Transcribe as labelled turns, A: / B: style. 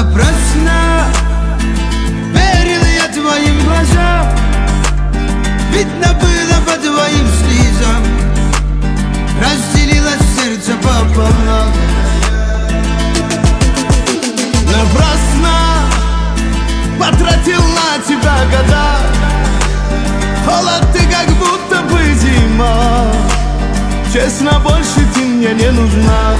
A: Напрасно верил я твоим глазам, видно было по твоим слезам, разделилось сердце пополам. Напрасно потратил на тебя года, холод ты как будто бы зима. Честно, больше ты мне не нужна.